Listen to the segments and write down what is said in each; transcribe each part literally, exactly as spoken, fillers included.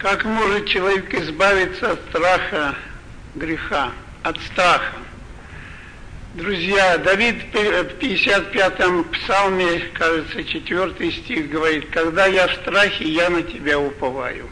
Как может человек избавиться от страха греха, от страха? Друзья, Давид в пятьдесят пятом псалме, кажется, четвертый стих говорит: «Когда я в страхе, я на тебя уповаю».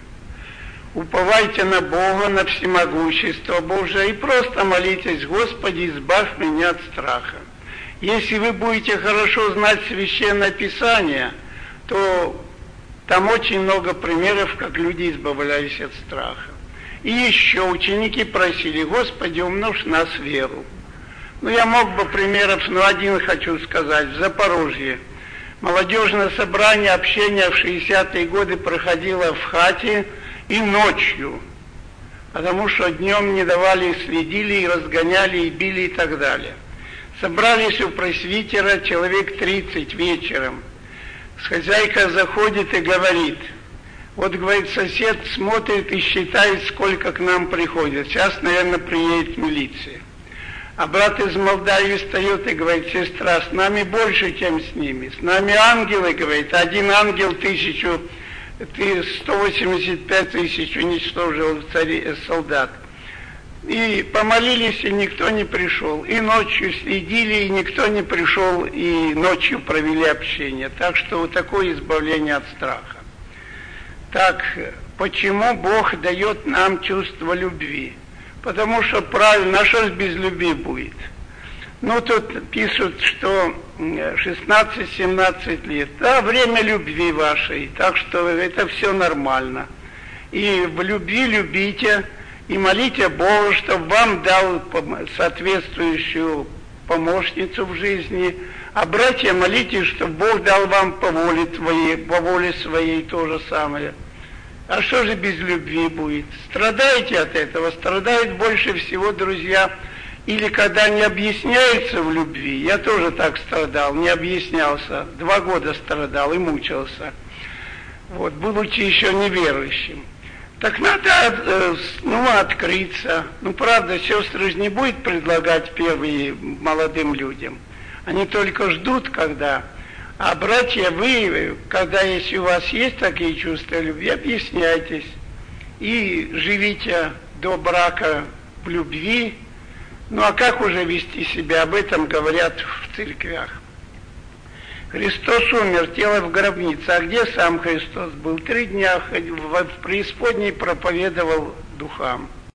Уповайте на Бога, на всемогущество Божие и просто молитесь: «Господи, избавь меня от страха». Если вы будете хорошо знать Священное Писание, то там очень много примеров, как люди избавлялись от страха. И еще ученики просили: «Господи, умножь нас веру». Ну, я мог бы примеров, но один хочу сказать. В Запорожье молодежное собрание, общение в шестидесятые годы проходило в хате и ночью, потому что днем не давали, следили, и разгоняли, и били, и так далее. Собрались у пресвитера человек тридцать вечером. Хозяйка заходит и говорит: вот, говорит, сосед смотрит и считает, сколько к нам приходит. Сейчас, наверное, приедет милиция. А брат из Молдавии встает и говорит: сестра, с нами больше, чем с ними. С нами ангелы, говорит, один ангел тысячу, сто восемьдесят пять тысяч уничтожил цари, солдат. И помолились, и никто не пришел. И ночью следили, и никто не пришел, и ночью провели общение. Так что вот такое избавление от страха. Так, почему Бог дает нам чувство любви? Потому что правильно, а что ж без любви будет? Ну, тут пишут, что шестнадцать-семнадцать лет. Да, время любви вашей, так что это все нормально. И в любви любите, и молите Бога, чтобы вам дал соответствующую помощницу в жизни. А братья, молитесь, чтобы Бог дал вам по воле твоей, по воле своей то же самое. А что же без любви будет? Страдаете от этого? Страдают больше всего, друзья, или когда не объясняется в любви. Я тоже так страдал, не объяснялся. Два года страдал и мучился, вот, будучи еще неверующим. Так надо, ну, открыться. Ну, правда, сестры же не будут предлагать первые молодым людям. Они только ждут, когда... А братья, вы, когда если у вас есть такие чувства любви, объясняйтесь и живите до брака в любви. Ну а как уже вести себя, об этом говорят в церквях. Христос умер, тело в гробнице. А где сам Христос был? Три дня в преисподней проповедовал духам.